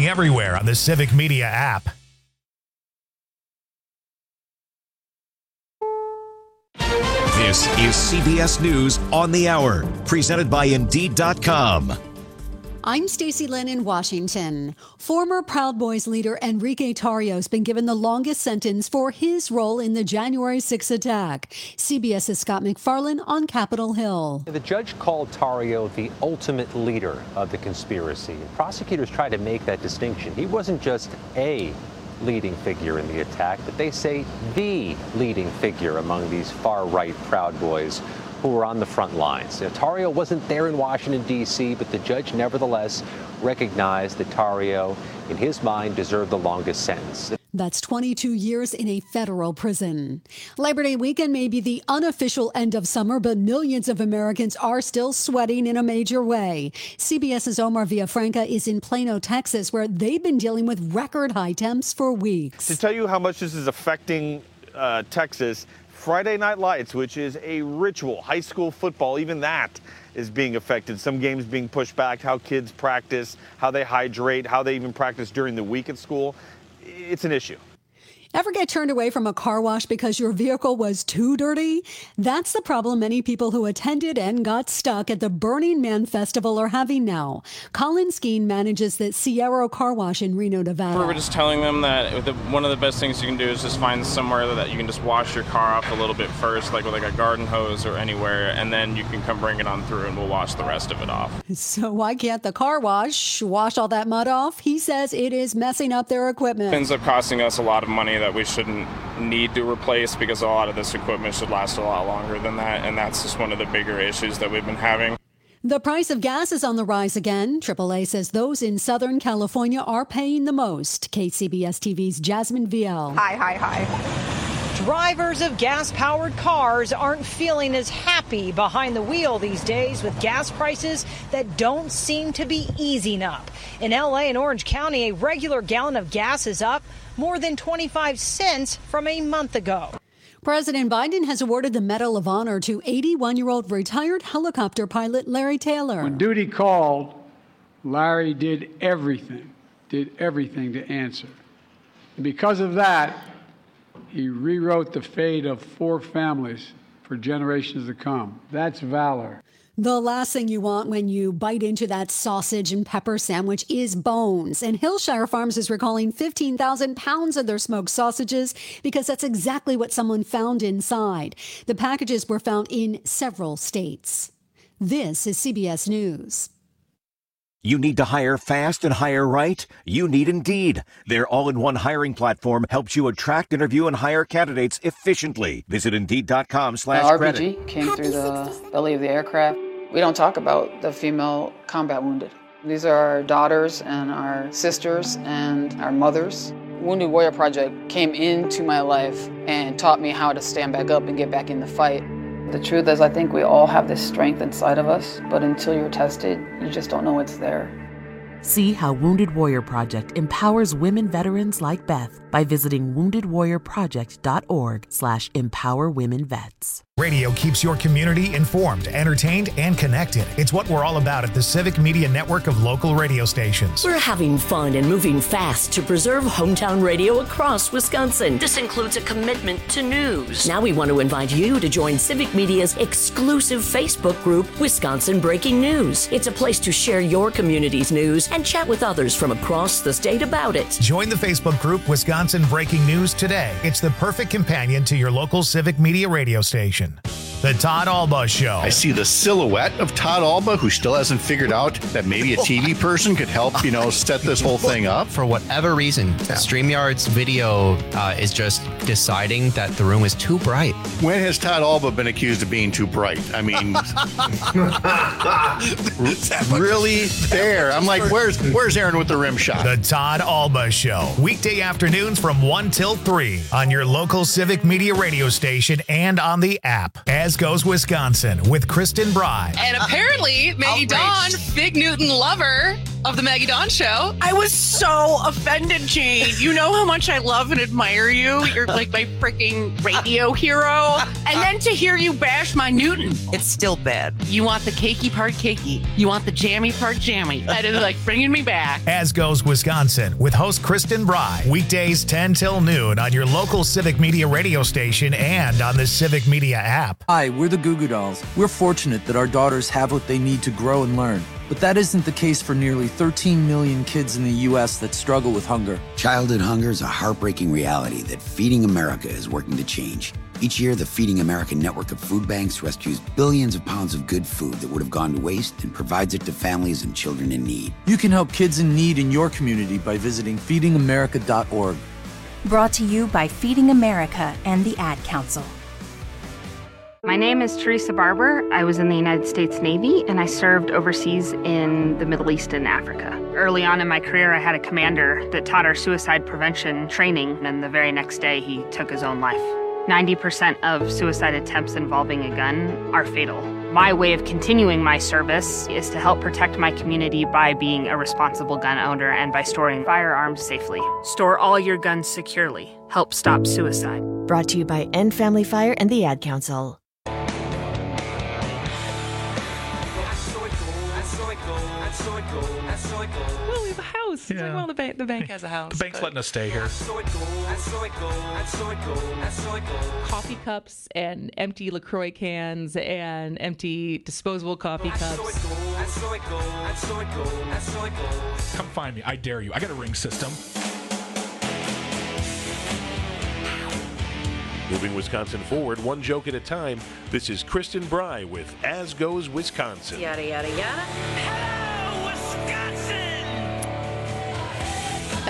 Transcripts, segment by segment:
streaming everywhere on the Civic Media app. This is CBS News on the Hour, presented by Indeed.com. I'm Stacey Lynn in Washington. Former Proud Boys leader Enrique Tarrio has been given the longest sentence for his role in the January 6th attack. CBS's Scott McFarlane on Capitol Hill. The judge called Tarrio the ultimate leader of the conspiracy. Prosecutors try to make that distinction. He wasn't just a leading figure in the attack, but they say the leading figure among these far-right Proud Boys who were on the front lines. Tarrio wasn't there in Washington, D.C., but the judge nevertheless recognized that Tarrio, in his mind, deserved the longest sentence. That's 22 years in a federal prison. Labor Day weekend may be the unofficial end of summer, but millions of Americans are still sweating in a major way. CBS's Omar Villafranca is in Plano, Texas, where they've been dealing with record high temps for weeks. To tell you how much this is affecting Texas, Friday Night Lights, which is a ritual, high school football, even that is being affected. Some games being pushed back, how kids practice, how they hydrate, how they even practice during the week at school. It's an issue. Ever get turned away from a car wash because your vehicle was too dirty? That's the problem many people who attended and got stuck at the Burning Man Festival are having now. Colin Skeen manages the Sierra Car Wash in Reno, Nevada. We're just telling them that one of the best things you can do is just find somewhere that you can just wash your car off a little bit first, like with a garden hose or anywhere, and then you can come bring it on through and we'll wash the rest of it off. So why can't the car wash all that mud off? He says it is messing up their equipment. It ends up costing us a lot of money that we shouldn't need to replace because a lot of this equipment should last a lot longer than that, and that's just one of the bigger issues that we've been having. The price of gas is on the rise again. AAA says those in Southern California are paying the most. KCBS TV's Jasmine VL. Hi. Drivers of gas-powered cars aren't feeling as happy behind the wheel these days with gas prices that don't seem to be easing up. In L.A. and Orange County, a regular gallon of gas is up more than 25 cents from a month ago. President Biden has awarded the Medal of Honor to 81-year-old retired helicopter pilot Larry Taylor. When duty called, Larry did everything to answer. And because of that, he rewrote the fate of 4 families for generations to come. That's valor. The last thing you want when you bite into that sausage and pepper sandwich is bones. And Hillshire Farms is recalling 15,000 pounds of their smoked sausages because that's exactly what someone found inside. The packages were found in several states. This is CBS News. You need to hire fast and hire right? You need Indeed. Their all-in-one hiring platform helps you attract, interview, and hire candidates efficiently. Visit Indeed.com/credit. RPG came through the belly of the aircraft. We don't talk about the female combat wounded. These are our daughters and our sisters and our mothers. Wounded Warrior Project came into my life and taught me how to stand back up and get back in the fight. The truth is, I think we all have this strength inside of us, but until you're tested, you just don't know it's there. See how Wounded Warrior Project empowers women veterans like Beth by visiting woundedwarriorproject.org/empowerwomenvets. Radio keeps your community informed, entertained, and connected. It's what we're all about at the Civic Media Network of local radio stations. We're having fun and moving fast to preserve hometown radio across Wisconsin. This includes a commitment to news. Now we want to invite you to join Civic Media's exclusive Facebook group, Wisconsin Breaking News. It's a place to share your community's news and chat with others from across the state about it. Join the Facebook group Wisconsin Breaking News today. It's the perfect companion to your local Civic Media radio station. The Todd Alba Show. I see the silhouette of Todd Alba, who still hasn't figured out that maybe a TV person could help, set this whole thing up. For whatever reason, StreamYard's video is just deciding that the room is too bright. When has Todd Alba been accused of being too bright? I mean, really there. I'm like, where's Aaron with the rim shot? The Todd Alba Show. Weekday afternoons from 1 till 3 on your local Civic Media radio station and on the app. As goes Wisconsin with Kristen Bry. And apparently, Maggie Dawn, Fig Newton lover, of the Maggie Dawn Show. I was so offended, Jane. You know how much I love and admire you. You're like my freaking radio hero. And then to hear you bash my Newton. It's still bad. You want the cakey part cakey. You want the jammy part jammy. That is like bringing me back. As Goes Wisconsin with host Kristen Bry. Weekdays 10 till noon on your local Civic Media radio station and on the Civic Media app. Hi, we're the Goo Goo Dolls. We're fortunate that our daughters have what they need to grow and learn. But that isn't the case for nearly 13 million kids in the U.S. that struggle with hunger. Childhood hunger is a heartbreaking reality that Feeding America is working to change. Each year, the Feeding America network of food banks rescues billions of pounds of good food that would have gone to waste and provides it to families and children in need. You can help kids in need in your community by visiting feedingamerica.org. Brought to you by Feeding America and the Ad Council. My name is Teresa Barber. I was in the United States Navy, and I served overseas in the Middle East and Africa. Early on in my career, I had a commander that taught our suicide prevention training, and the very next day, he took his own life. 90% of suicide attempts involving a gun are fatal. My way of continuing my service is to help protect my community by being a responsible gun owner and by storing firearms safely. Store all your guns securely. Help stop suicide. Brought to you by End Family Fire and the Ad Council. Well, we have a house. Yeah. Like, well, the bank has a house. The bank's letting us stay here. Coffee cups and empty LaCroix cans and empty disposable coffee cups. Come find me. I dare you. I got a ring system. Moving Wisconsin forward, one joke at a time. This is Kristen Bry with As Goes Wisconsin. Yada, yada, yada. Hello, Wisconsin!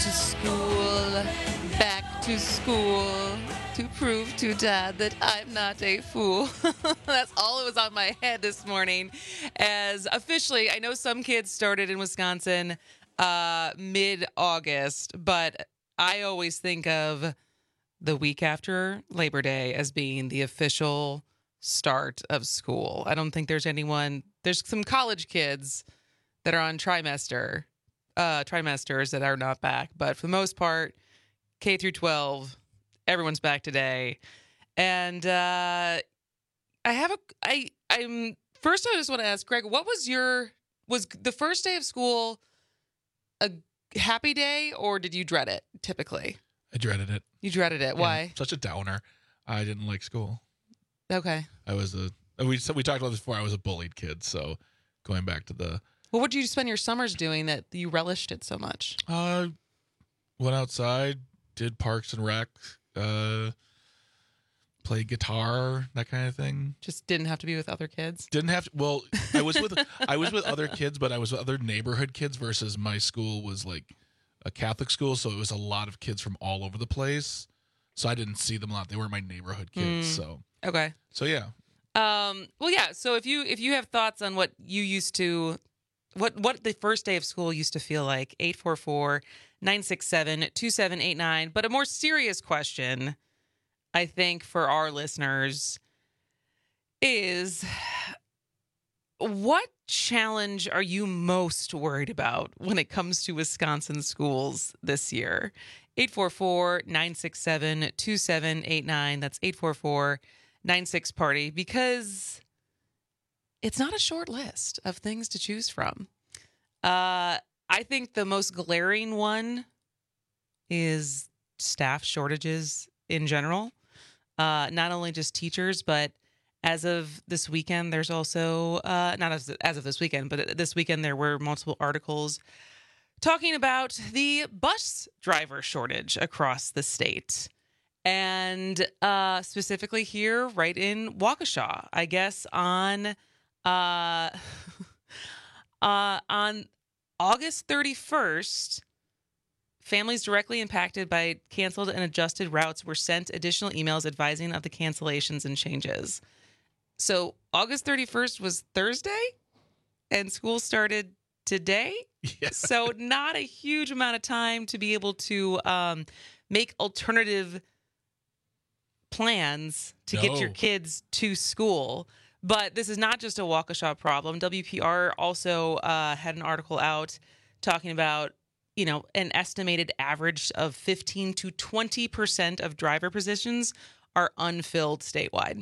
Back to school, to prove to Dad that I'm not a fool. That's all that was on my head this morning. As officially, I know some kids started in Wisconsin mid-August, but I always think of the week after Labor Day as being the official start of school. I don't think there's some college kids that are on trimesters that are not back, but for the most part, K through 12, everyone's back today. And I just want to ask Greg, was the first day of school a happy day, or did you dread it typically? I dreaded it. You dreaded it. Why? Yeah, such a downer. I didn't like school. Okay. We talked about this before. I was a bullied kid, so going back to the. Well, what did you spend your summers doing that you relished it so much? Went outside, did Parks and Rec, played guitar, that kind of thing. Just didn't have to be with other kids? Didn't have to. Well, I was with other kids, but I was with other neighborhood kids versus my school was like a Catholic school, so it was a lot of kids from all over the place. So I didn't see them a lot. They weren't my neighborhood kids. So okay. So yeah. Well, yeah. So if you have thoughts on what you used to, what the first day of school used to feel like, 844-967-2789. But a more serious question, I think, for our listeners is, what challenge are you most worried about when it comes to Wisconsin schools this year? 844-967-2789. That's 844-96-PARTY, because it's not a short list of things to choose from. I think the most glaring one is staff shortages in general. Not only just teachers, but as of this weekend, there's also, not as of this weekend, but this weekend there were multiple articles talking about the bus driver shortage across the state. And specifically here, right in Waukesha, I guess on August 31st, families directly impacted by canceled and adjusted routes were sent additional emails advising of the cancellations and changes. So August 31st was Thursday, and school started today. Yeah. So not a huge amount of time to be able to make alternative plans to get your kids to school. But this is not just a Waukesha problem. WPR also had an article out talking about, an estimated average of 15 to 20% of driver positions are unfilled statewide.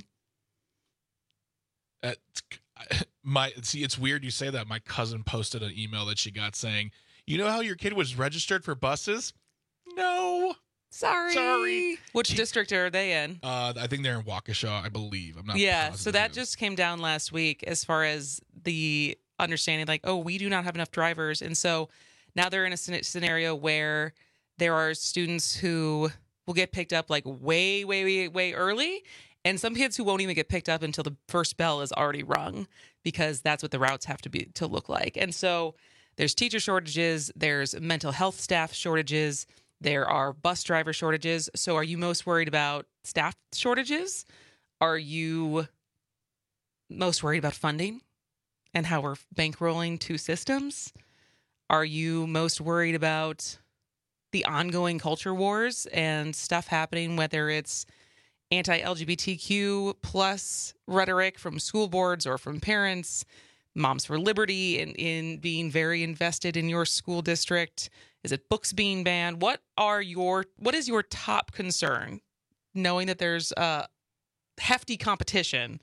It's weird you say that. My cousin posted an email that she got saying, "You know how your kid was registered for buses? No. Sorry. Which district are they in? I think they're in Waukesha, I believe. I'm not positive. So that just came down last week as far as the understanding, like, we do not have enough drivers. And so now they're in a scenario where there are students who will get picked up like way, way, way early. And some kids who won't even get picked up until the first bell is already rung, because that's what the routes have to look like. And so there's teacher shortages, there's mental health staff shortages, there are bus driver shortages. So are you most worried about staff shortages? Are you most worried about funding and how we're bankrolling two systems? Are you most worried about the ongoing culture wars and stuff happening, whether it's anti-LGBTQ plus rhetoric from school boards or from parents, Moms for Liberty in being very invested in your school district? Is it books being banned? What is your top concern, knowing that there's hefty competition?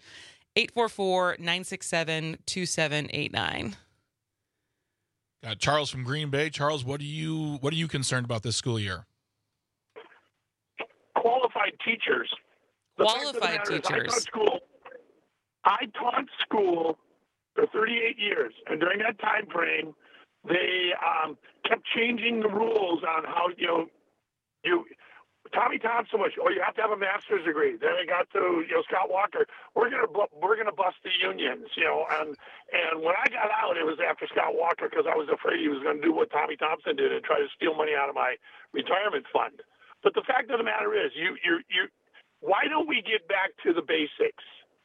844-967-2789. Got Charles from Green Bay. Charles, what are you concerned about this school year? Qualified teachers. Qualified teachers. I taught school for 38 years, and during that time frame, they kept changing the rules on how Tommy Thompson was, you have to have a master's degree. Then it got to Scott Walker. We're gonna bust the unions, and when I got out, it was after Scott Walker, because I was afraid he was going to do what Tommy Thompson did and try to steal money out of my retirement fund. But the fact of the matter is, why don't we get back to the basics?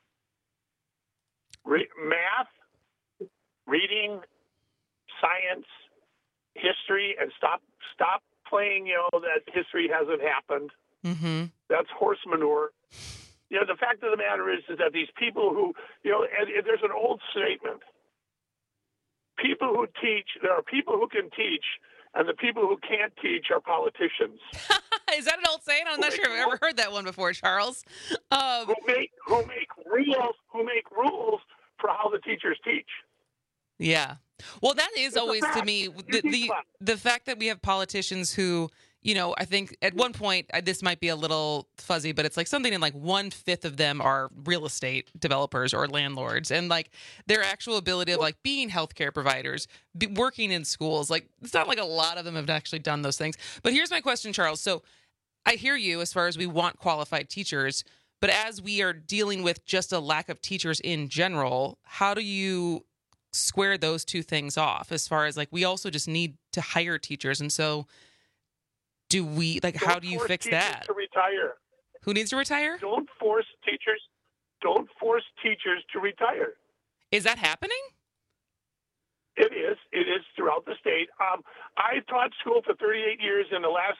Math, reading, science, history, and stop playing, that history hasn't happened. Mm-hmm. That's horse manure. The fact of the matter is that these people who, and there's an old statement. People who teach, there are people who can teach, and the people who can't teach are politicians. Is that an old saying? I'm not sure I've ever heard that one before, Charles. Who make rules for how the teachers teach. Yeah. Well, that is always, to me, the fact that we have politicians who, I think at one point, this might be a little fuzzy, but it's like something in like 1/5 of them are real estate developers or landlords, and like their actual ability of like being healthcare providers, working in schools, like it's not like a lot of them have actually done those things. But here's my question, Charles. So I hear you as far as we want qualified teachers, but as we are dealing with just a lack of teachers in general, how do you square those two things off, as far as like we also just need to hire teachers? And so do we, like, how do you fix that? To retire. Who needs to retire? Don't force teachers to retire. Is that happening? It is throughout the state. I taught school for 38 years. In the last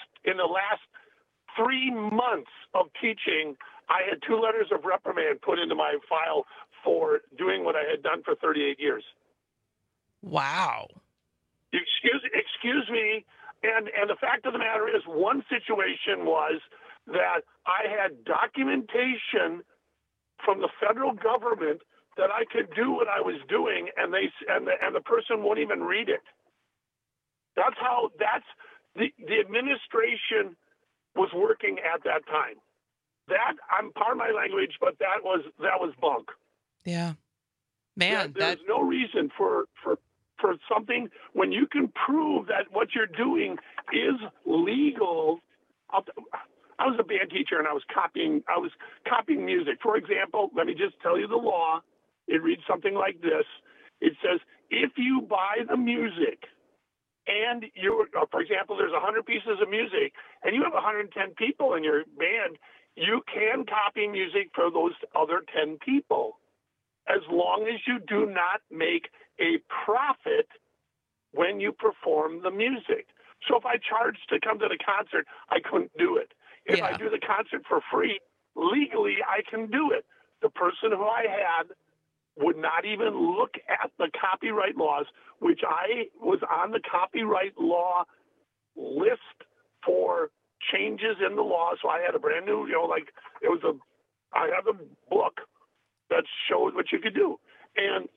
3 months of teaching, I had 2 letters of reprimand put into my file for doing what I had done for 38 years. Wow. Excuse me. And the fact of the matter is, one situation was that I had documentation from the federal government that I could do what I was doing, and the person won't even read it. That's the administration was working at that time. I'm pardon my language, but that was bunk. Yeah, man. There's no reason for something when you can prove that what you're doing is legal. I was a band teacher, and I was copying music. For example, let me just tell you the law. It reads something like this. It says, if you buy the music and for example, there's 100 pieces of music and you have 110 people in your band, you can copy music for those other 10 people, as long as you do not make a profit when you perform the music. So if I charged to come to the concert, I couldn't do it. If I do the concert for free, legally I can do it. The person who I had would not even look at the copyright laws, which I was on the copyright law list for changes in the law. So I had a brand new, I have a book that shows what you could do. And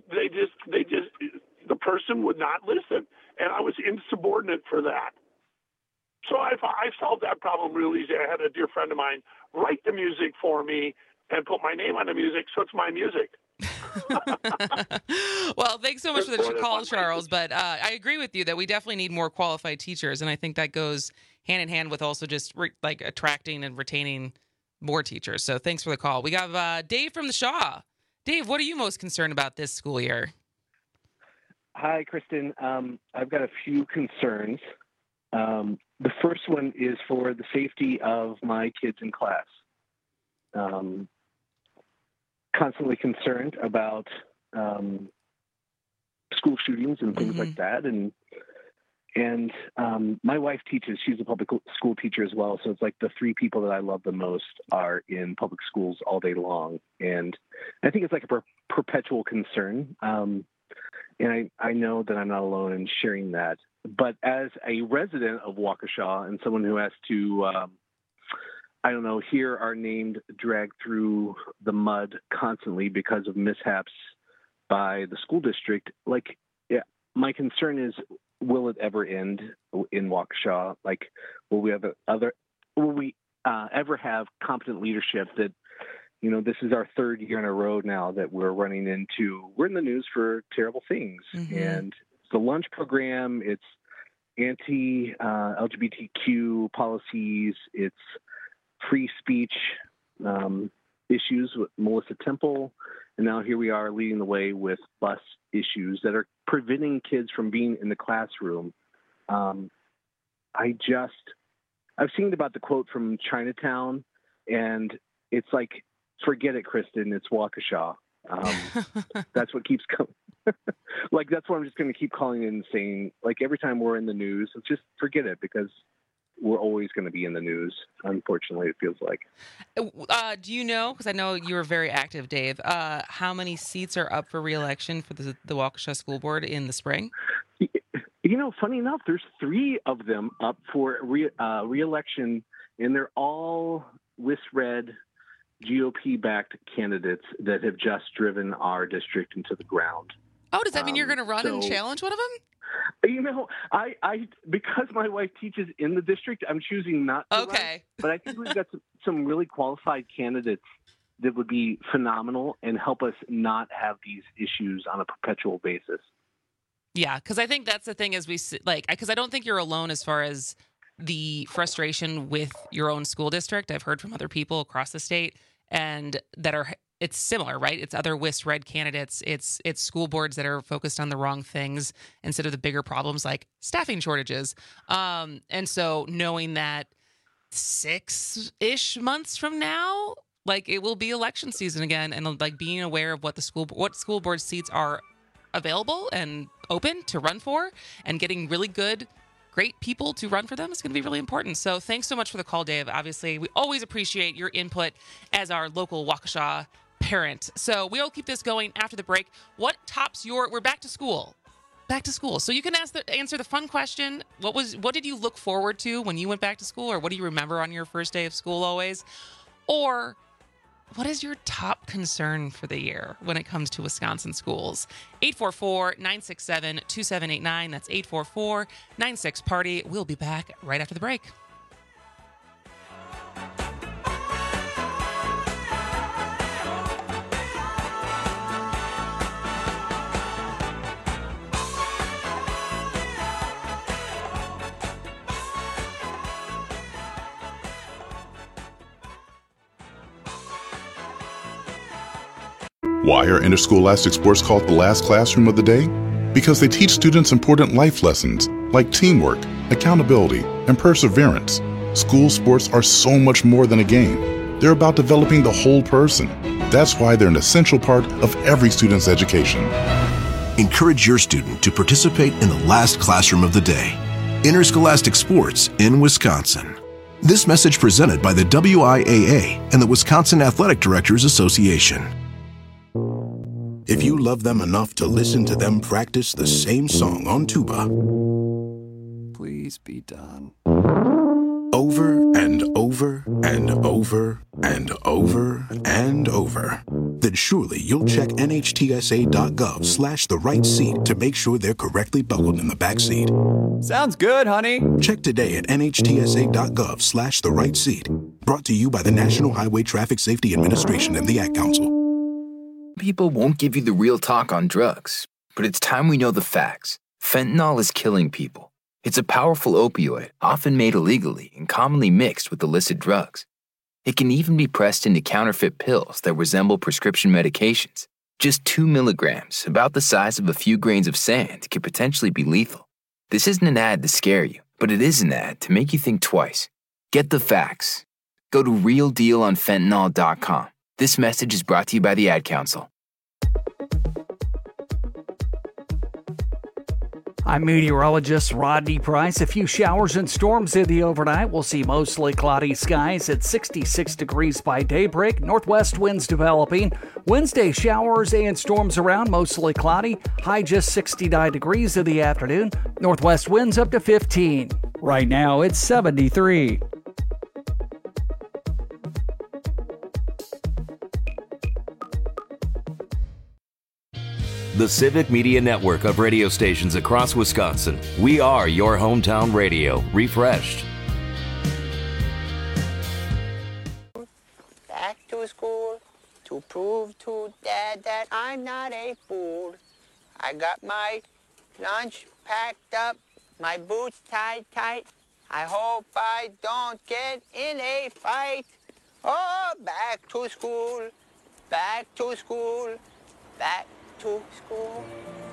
the person would not listen. And I was insubordinate for that. So I solved that problem real easy. I had a dear friend of mine write the music for me and put my name on the music, so it's my music. Well, thanks so much for the call, Charles. But I agree with you that we definitely need more qualified teachers, and I think that goes hand in hand with also just attracting and retaining more teachers. So thanks for the call. We got Dave from the Shaw. Dave, what are you most concerned about this school year? Hi, Kristen. I've got a few concerns. The first one is for the safety of my kids in class. Constantly concerned about school shootings and things like that. And my wife teaches, she's a public school teacher as well. So it's like the three people that I love the most are in public schools all day long. And I think it's like a perpetual concern. And I know that I'm not alone in sharing that. But as a resident of Waukesha and someone who has to, hear our name dragged through the mud constantly because of mishaps by the school district, my concern is, will it ever end in Waukesha? Will we ever have competent leadership that, this is our third year in a row now that we're in the news for terrible things. And it's the lunch program, it's anti-LGBTQ policies, it's free speech issues with Melissa Temple. And now here we are leading the way with bus issues that are preventing kids from being in the classroom. I've seen about the quote from Chinatown, and it's like, forget it, Kristen, it's Waukesha. That's what keeps coming. That's what I'm just going to keep calling it and saying, every time we're in the news, let's just forget it, because we're always going to be in the news. Unfortunately, it feels like. Do you know, because I know you were very active, Dave, how many seats are up for re-election for the Waukesha School Board in the spring? Funny enough, there's 3 of them up for re-election, and they're all WIS-Red GOP-backed candidates that have just driven our district into the ground. Oh, does that mean you're going to run and challenge one of them? I because my wife teaches in the district, I'm choosing not to run, but I think we've got some really qualified candidates that would be phenomenal and help us not have these issues on a perpetual basis. Yeah, because I think that's the thing is because I don't think you're alone as far as the frustration with your own school district. I've heard from other people across the state and it's similar, right? It's other WIS-Red candidates. It's school boards that are focused on the wrong things instead of the bigger problems like staffing shortages. And so knowing that 6-ish months from now, it will be election season again, and being aware of what school board seats are available and open to run for, and getting really great people to run for them is going to be really important. So thanks so much for the call, Dave. Obviously, we always appreciate your input as our local Waukesha parent. So we'll keep this going after the break. What tops we're back to school. So you can answer the fun question. What did you look forward to when you went back to school, or what do you remember on your first day of school always? Or what is your top concern for the year when it comes to Wisconsin schools? 844-967-2789. That's 844-96-PARTY. We'll be back right after the break. Why are Interscholastic Sports called the last classroom of the day? Because they teach students important life lessons like teamwork, accountability, and perseverance. School sports are so much more than a game. They're about developing the whole person. That's why they're an essential part of every student's education. Encourage your student to participate in the last classroom of the day. Interscholastic Sports in Wisconsin. This message presented by the WIAA and the Wisconsin Athletic Directors Association. if you love them enough to listen to them practice the same song on tuba. Please be done. Over and over and over and over and over. Then surely you'll check NHTSA.gov/the right seat to make sure they're correctly buckled in the back seat. Sounds good, honey. Check today at NHTSA.gov/the right seat. Brought to you by the National Highway Traffic Safety Administration and the Ad Council. People won't give you the real talk on drugs, but it's time we know the facts. Fentanyl is killing people. It's a powerful opioid, often made illegally and commonly mixed with illicit drugs. It can even be pressed into counterfeit pills that resemble prescription medications. Just 2 milligrams, about the size of a few grains of sand, could potentially be lethal. This isn't an ad to scare you, but it is an ad to make you think twice. Get the facts. Go to realdealonfentanyl.com. This message is brought to you by the Ad Council. I'm meteorologist Rodney Price. A few showers and storms in the overnight. We'll see mostly cloudy skies at 66 degrees by daybreak. Northwest winds developing. Wednesday, showers and storms around, mostly cloudy. High just 69 degrees in the afternoon. Northwest winds up to 15. Right now, it's 73. The Civic Media Network of radio stations across Wisconsin. We are your hometown radio, refreshed. Back to school to prove to Dad that I'm not a fool. I got my lunch packed up, my boots tied tight. I hope I don't get in a fight. Oh, back to school, back to school, back to school.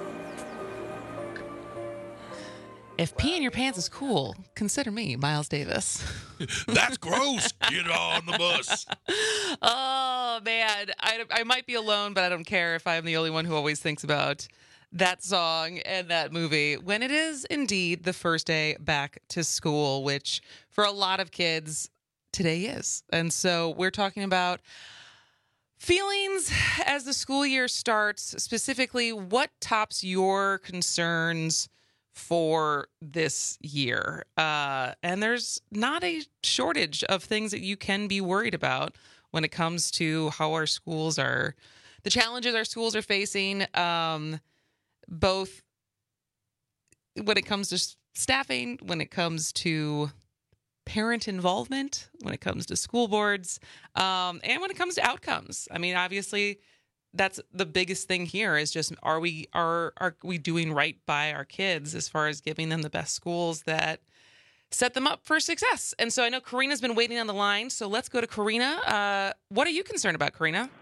If peeing your pants is cool, consider me, Miles Davis. That's gross. Get on the bus. Oh, man. I might be alone, but I don't care if I'm the only one who always thinks about that song and that movie when it is indeed the first day back to school, which for a lot of kids today is. And so we're talking about feelings as the school year starts, specifically what tops your concerns for this year. And there's not a shortage of things that you can be worried about when it comes to how our schools are, the challenges our schools are facing, both when it comes to staffing, when it comes to parent involvement, when it comes to school boards, and when it comes to outcomes. I mean, obviously, that's the biggest thing here is just are we doing right by our kids as far as giving them the best schools that set them up for success? And so I know Karina's been waiting on the line, so let's go to Karina. What are you concerned about, Karina?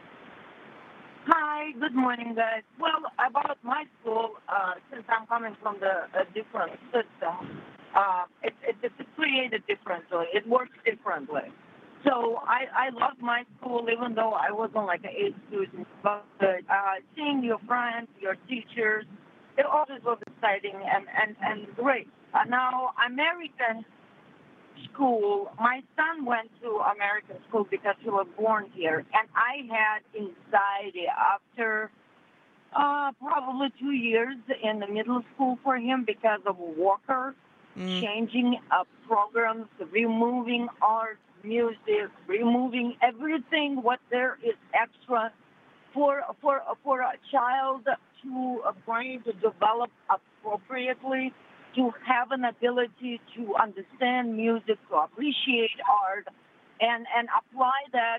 Hi, good morning, guys. Well, about my school, since I'm coming from a different system, it's created differently. It works differently. So I love my school, even though I wasn't like an A student. But seeing your friends, your teachers, it always was exciting and great. Now, American school, my son went to American school because he was born here. And I had anxiety after probably 2 years in the middle school for him because of Walker. Changing programs, removing art, music, removing everything what there is extra for a child to brain to develop appropriately, to have an ability to understand music, to appreciate art, and apply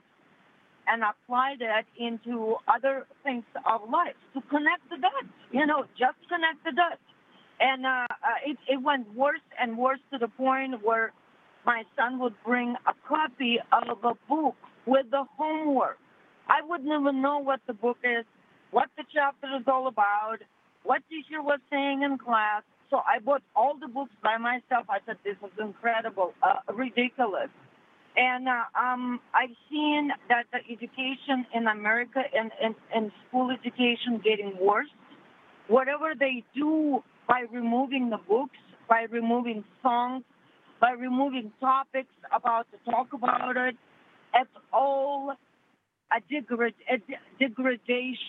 that into other things of life, to connect the dots. Just connect the dots. And it went worse and worse to the point where my son would bring a copy of a book with the homework. I wouldn't even know what the book is, what the chapter is all about, what teacher was saying in class. So I bought all the books by myself. I said, this is incredible, ridiculous. And I've seen that the education in America and school education getting worse. Whatever they do by removing the books, by removing songs, by removing topics to talk about it, it's all a degradation.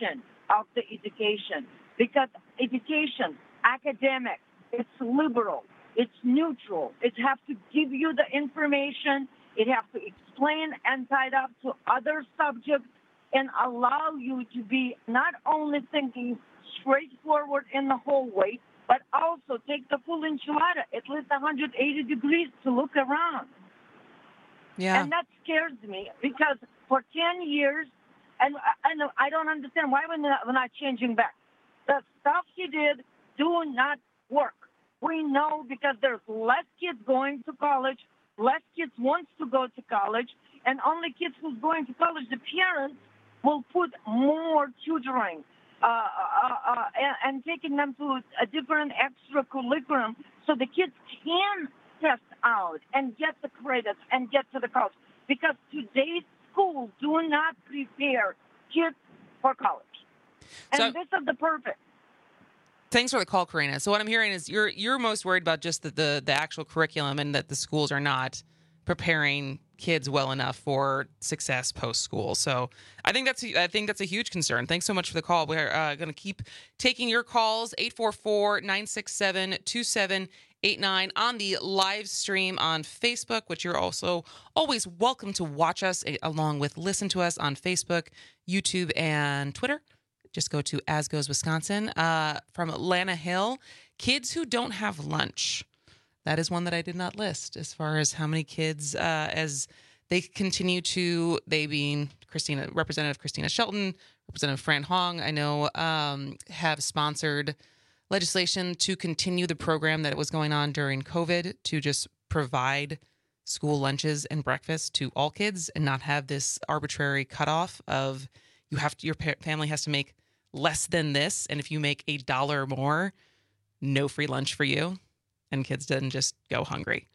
of the education, because education, academic, it's liberal, it's neutral. It has to give you the information. It has to explain and tie it up to other subjects and allow you to be not only thinking straightforward in the whole way, but also take the full enchilada, at least 180 degrees to look around. Yeah. And that scares me because for 10 years, and I don't understand why we're not changing back. The stuff he did do not work. We know because there's less kids going to college, less kids wants to go to college, and only kids who's going to college, the parents will put more tutoring and taking them to a different extracurriculum so the kids can test out and get the credits and get to the college. Because today's schools do not prepare kids for college. And this is the purpose. Thanks for the call, Karina. So what I'm hearing is you're most worried about just the actual curriculum and that the schools are not preparing kids well enough for success post school. So I think that's a huge concern. Thanks so much for the call. We're going to keep taking your calls, 844-967-2789 on the live stream on Facebook, which you're also always welcome to watch us along with listen to us on Facebook, YouTube, and Twitter. Just go to As Goes Wisconsin. From Atlanta Hill, kids who don't have lunch. That is one that I did not list as far as how many kids, as they continue to, they being Representative Christina Shelton, Representative Fran Hong, I know, have sponsored legislation to continue the program that was going on during COVID to just provide school lunches and breakfast to all kids and not have this arbitrary cutoff of your family has to make less than this, and if you make $1 more, no free lunch for you. And kids didn't just go hungry.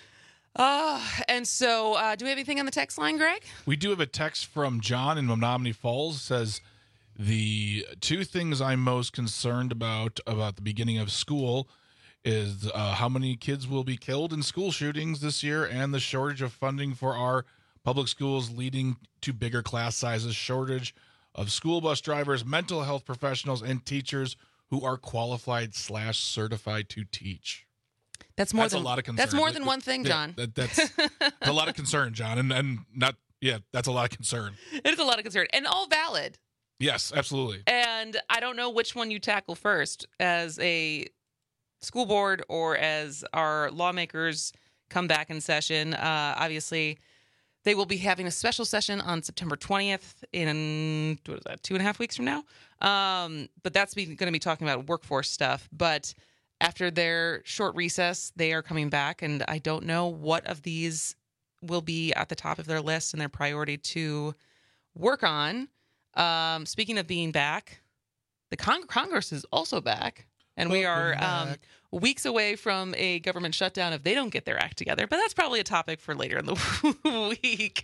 And so do we have anything on the text line, Greg? We do have a text from John in Menominee Falls. Says, the two things I'm most concerned about the beginning of school is how many kids will be killed in school shootings this year and the shortage of funding for our public schools leading to bigger class sizes, shortage of school bus drivers, mental health professionals, and teachers who are qualified/certified to teach. That's a lot of concern. That's more than one thing, John. That's a lot of concern, John, and that's a lot of concern. It is a lot of concern, and all valid. Yes, absolutely. And I don't know which one you tackle first, as a school board or as our lawmakers come back in session. Obviously, they will be having a special session on September 20th in 2.5 weeks from now. But that's going to be talking about workforce stuff, but. After their short recess, they are coming back, and I don't know what of these will be at the top of their list and their priority to work on. Speaking of being back, the Congress is also back, and we are weeks away from a government shutdown if they don't get their act together. But that's probably a topic for later in the week.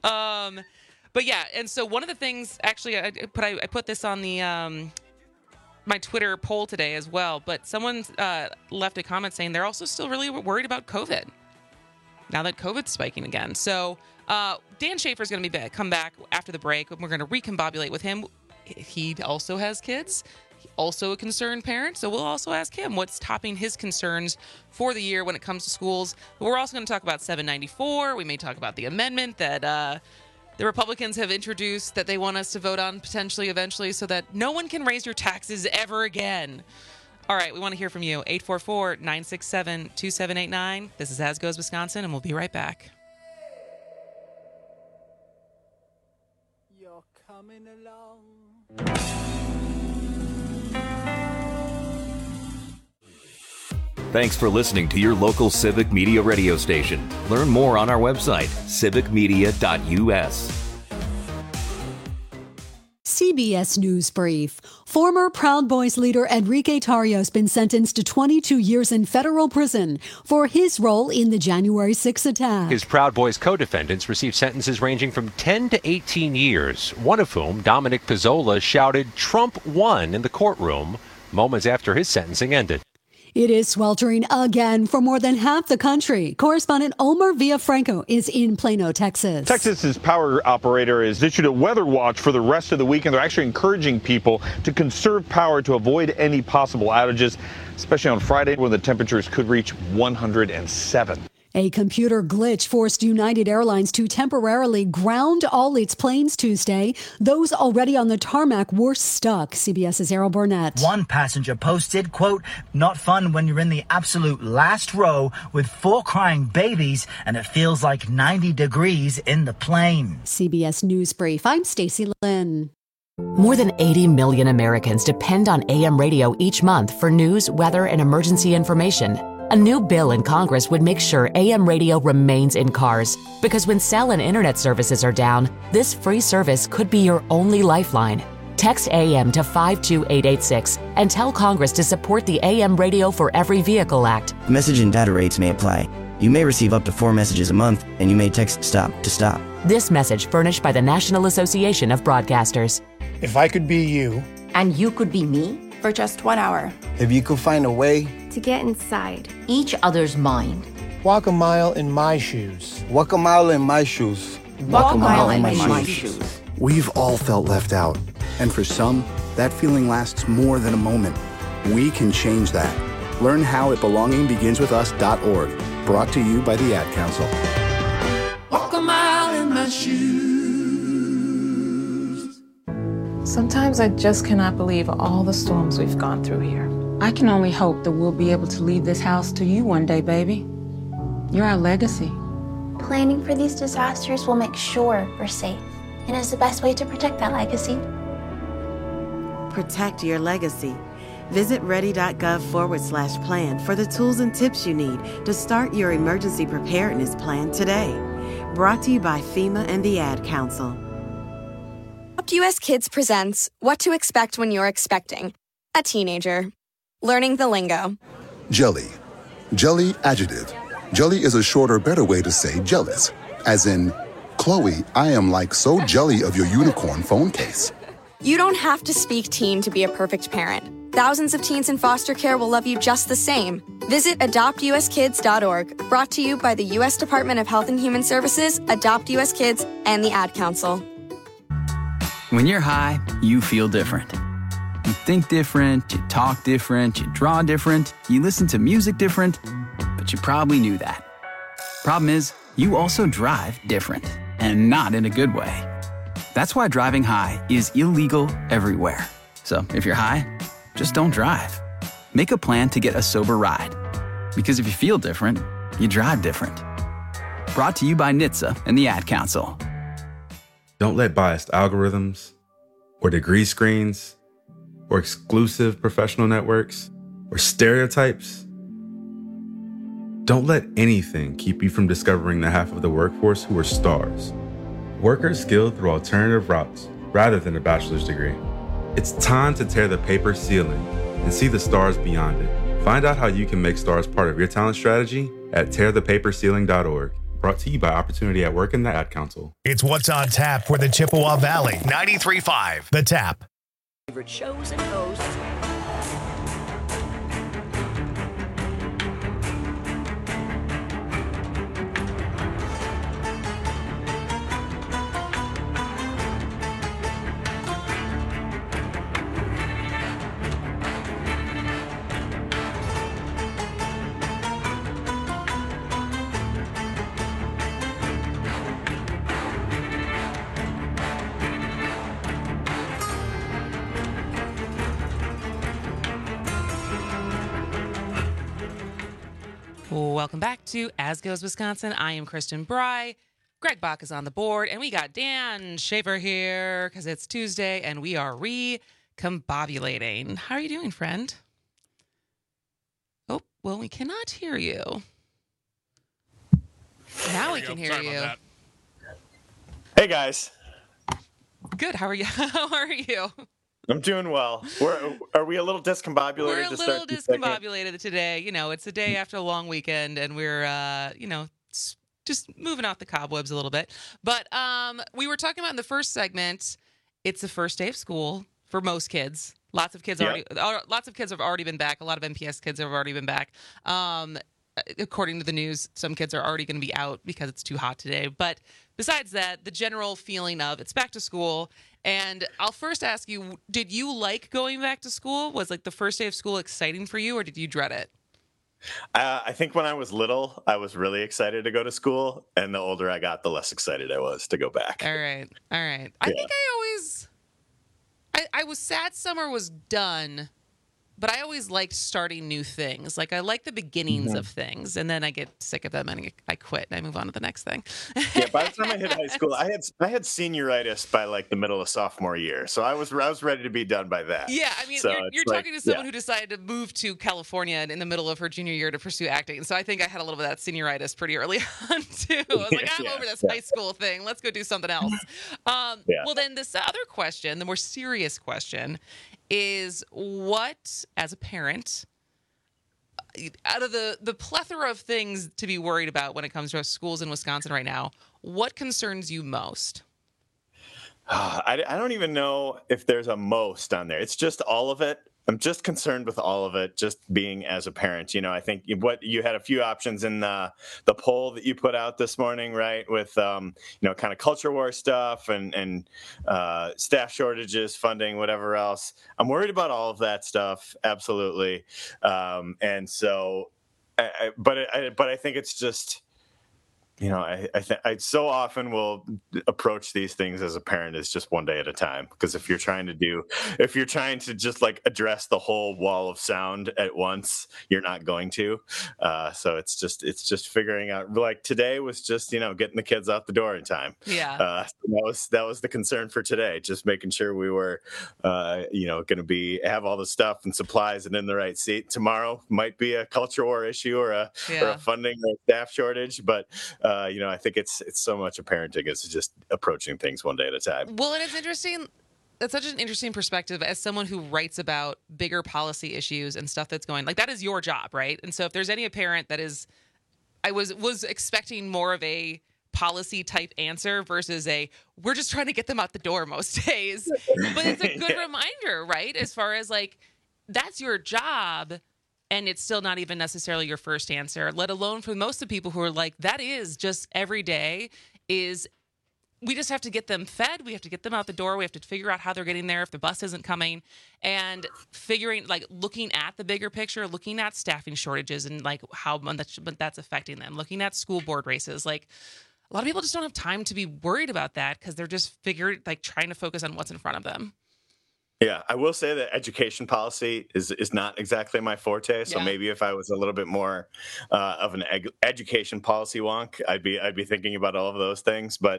But yeah, and so one of the things, actually, I put this on the my Twitter poll today as well, but someone left a comment saying they're also still really worried about COVID now that COVID's spiking again. So Dan Schaefer's going to come back after the break, and we're going to recombobulate with him. He also has kids, also a concerned parent, so we'll also ask him what's topping his concerns for the year when it comes to schools. But we're also going to talk about 794. We may talk about the amendment that the Republicans have introduced that they want us to vote on potentially eventually so that no one can raise your taxes ever again. All right, we want to hear from you. 844-967-2789. This is As Goes Wisconsin, and we'll be right back. You're coming along. Thanks for listening to your local Civic Media radio station. Learn more on our website, civicmedia.us. CBS News Brief. Former Proud Boys leader Enrique Tarrio has been sentenced to 22 years in federal prison for his role in the January 6 attack. His Proud Boys co-defendants received sentences ranging from 10 to 18 years, one of whom, Dominic Pizzola, shouted, "Trump won," in the courtroom moments after his sentencing ended. It is sweltering again for more than half the country. Correspondent Omar Villafranco is in Plano, Texas. Texas's power operator has issued a weather watch for the rest of the week, and they're actually encouraging people to conserve power to avoid any possible outages, especially on Friday when the temperatures could reach 107. A computer glitch forced United Airlines to temporarily ground all its planes Tuesday. Those already on the tarmac were stuck. CBS's Errol Burnett. One passenger posted, quote, "Not fun when you're in the absolute last row with 4 crying babies and it feels like 90 degrees in the plane." CBS News Brief. I'm Stacey Lynn. More than 80 million Americans depend on AM radio each month for news, weather, and emergency information. A new bill in Congress would make sure AM radio remains in cars, because when cell and internet services are down, this free service could be your only lifeline. Text AM to 52886 and tell Congress to support the AM Radio for Every Vehicle Act. Message and data rates may apply. You may receive up to 4 messages a month, and you may text STOP to stop. This message furnished by the National Association of Broadcasters. If I could be you. And you could be me? For just 1 hour. If you could find a way to get inside each other's mind. Walk a mile in my shoes. Walk a mile in my shoes. Walk a mile in my shoes. We've all felt left out. And for some, that feeling lasts more than a moment. We can change that. Learn how at belongingbeginswithus.org. Brought to you by the Ad Council. Walk a mile in my shoes. Sometimes I just cannot believe all the storms we've gone through here. I can only hope that we'll be able to leave this house to you one day, baby. You're our legacy. Planning for these disasters will make sure we're safe, and is the best way to protect that legacy. Protect your legacy. Visit ready.gov/plan for the tools and tips you need to start your emergency preparedness plan today. Brought to you by FEMA and the Ad Council. US Kids presents What to Expect When You're Expecting a Teenager. Learning the lingo. Jelly. Jelly adjective. Jelly is a shorter, better way to say jealous. As in, Chloe, I am like so jelly of your unicorn phone case. You don't have to speak teen to be a perfect parent. Thousands of teens in foster care will love you just the same. Visit adoptuskids.org. Brought to you by the U.S. Department of Health and Human Services, Adopt U.S. Kids, and the Ad Council. When you're high, you feel different. You think different, you talk different, you draw different, you listen to music different, but you probably knew that. Problem is, you also drive different, and not in a good way. That's why driving high is illegal everywhere. So if you're high, just don't drive. Make a plan to get a sober ride. Because if you feel different, you drive different. Brought to you by NHTSA and the Ad Council. Don't let biased algorithms, or degree screens, or exclusive professional networks, or stereotypes. Don't let anything keep you from discovering the half of the workforce who are stars. Workers skilled through alternative routes rather than a bachelor's degree. It's time to tear the paper ceiling and see the stars beyond it. Find out how you can make stars part of your talent strategy at tearthepaperceiling.org. Brought to you by Opportunity at Work and the Ad Council. It's What's on Tap for the Chippewa Valley. 93.5 The Tap. Favorite shows and hosts. Welcome back to As Goes Wisconsin. I am Kristen Bry. Greg Bach is on the board, and we got Dan Schaefer here because it's Tuesday, and we are recombobulating. How are you doing, friend? Oh, well, we cannot hear you. Now we can hear you. Hey, guys. Good. How are you? How are you? I'm doing well. Are we a little discombobulated? We're a little discombobulated today. You know, it's the day after a long weekend, and we're, just moving out the cobwebs a little bit. But we were talking about in the first segment, it's the first day of school for most kids. Lots of kids have already been back. A lot of MPS kids have already been back. According to the news, some kids are already going to be out because it's too hot today. But besides that, the general feeling of it's back to school. And I'll first ask you, did you like going back to school? Was like the first day of school exciting for you, or did you dread it? I think when I was little, I was really excited to go to school. And the older I got, the less excited I was to go back. All right. I think I was sad summer was done. But I always liked starting new things. Like, I like the beginnings of things, and then I get sick of them, and I quit, and I move on to the next thing. Yeah, by the time I hit high school, I had senioritis by, like, the middle of sophomore year. So I was ready to be done by that. Yeah, I mean, so you're talking to someone who decided to move to California in the middle of her junior year to pursue acting. So I think I had a little bit of that senioritis pretty early on, too. I was like, I'm over this high school thing. Let's go do something else. Well, then this other question, the more serious question, is what, as a parent, out of the plethora of things to be worried about when it comes to schools in Wisconsin right now, what concerns you most? I don't even know if there's a most on there. It's just all of it. I'm just concerned with all of it, just being as a parent. You know, I think what you had a few options in the poll that you put out this morning, right? With, kind of culture war stuff and staff shortages, funding, whatever else. I'm worried about all of that stuff. Absolutely. And so, but I think it's just, I so often will approach these things as a parent as just one day at a time. Because if you're trying to just like address the whole wall of sound at once, you're not going to. So it's just figuring out. Like today was just getting the kids out the door in time. Yeah. That was the concern for today. Just making sure we were, going to have all the stuff and supplies and in the right seat. Tomorrow might be a culture war issue or a funding or staff shortage, but. I think it's so much of parenting is just approaching things one day at a time. Well, and it's interesting. That's such an interesting perspective as someone who writes about bigger policy issues and stuff that's going like that is your job, right? And so if there's any parent that is, I was expecting more of a policy type answer versus we're just trying to get them out the door most days. But it's a good reminder, right? As far as like that's your job. And it's still not even necessarily your first answer, let alone for most of the people who are like, that is just every day is we just have to get them fed. We have to get them out the door. We have to figure out how they're getting there if the bus isn't coming and looking at the bigger picture, looking at staffing shortages and like how much that's affecting them, looking at school board races. Like a lot of people just don't have time to be worried about that because they're just trying to focus on what's in front of them. Yeah, I will say that education policy is not exactly my forte. So maybe if I was a little bit more of an education policy wonk, I'd be thinking about all of those things. But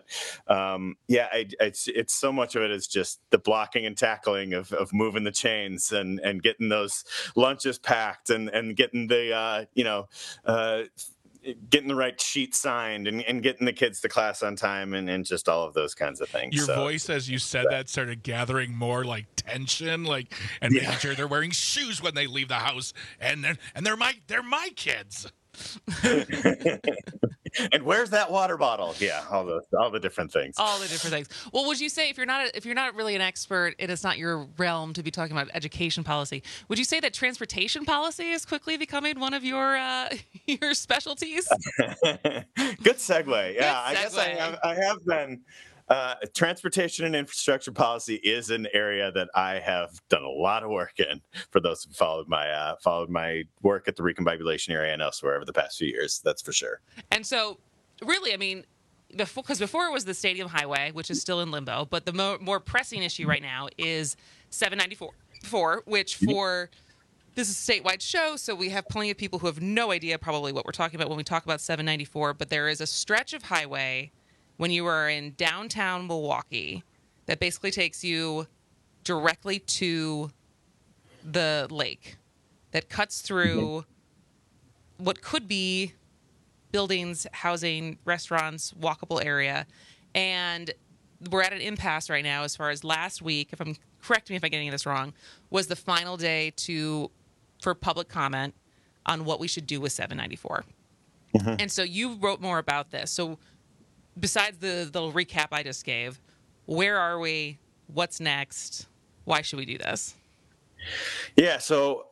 it's so much of it is just the blocking and tackling of moving the chains and getting those lunches packed and getting the getting the right sheet signed and getting the kids to class on time and just all of those kinds of things. Your voice, as you said that, started gathering more like tension, and making sure they're wearing shoes when they leave the house, and they're my kids. And where's that water bottle? Yeah, all the different things. All the different things. Well, would you say if you're not really an expert and it's not your realm to be talking about education policy, would you say that transportation policy is quickly becoming one of your specialties? Good segue. Yeah, I guess I have been. Transportation and infrastructure policy is an area that I have done a lot of work in. For those who followed my work at the Recombobulation area and elsewhere over the past few years, that's for sure. And so, really, I mean, because before it was the Stadium Highway, which is still in limbo, but the more pressing issue right now is 794, which this is a statewide show, so we have plenty of people who have no idea probably what we're talking about when we talk about 794. But there is a stretch of highway when you are in downtown Milwaukee that basically takes you directly to the lake that cuts through what could be buildings, housing, restaurants, walkable area. And we're at an impasse right now as far as last week, correct me if I'm getting this wrong, was the final day for public comment on what we should do with 794. Mm-hmm. And so you wrote more about this. So besides the little recap I just gave, where are we? What's next? Why should we do this? Yeah, so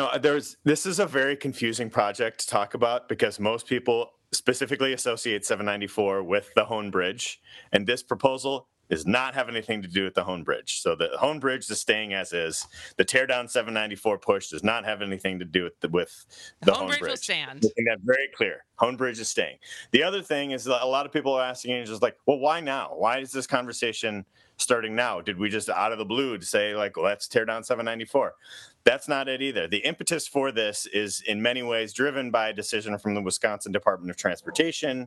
this is a very confusing project to talk about because most people specifically associate 794 with the Hoan Bridge, and this proposal does not have anything to do with the Hoan Bridge. So the Hoan Bridge is staying as is. The tear down 794 push does not have anything to do with the Hoan Bridge. Will stand. Making that very clear. Hoan Bridge is staying. The other thing is that a lot of people are asking, and just like, well, why now? Why is this conversation starting now? Did we just out of the blue to say like, let's tear down 794? That's not it either. The impetus for this is in many ways driven by a decision from the Wisconsin Department of Transportation,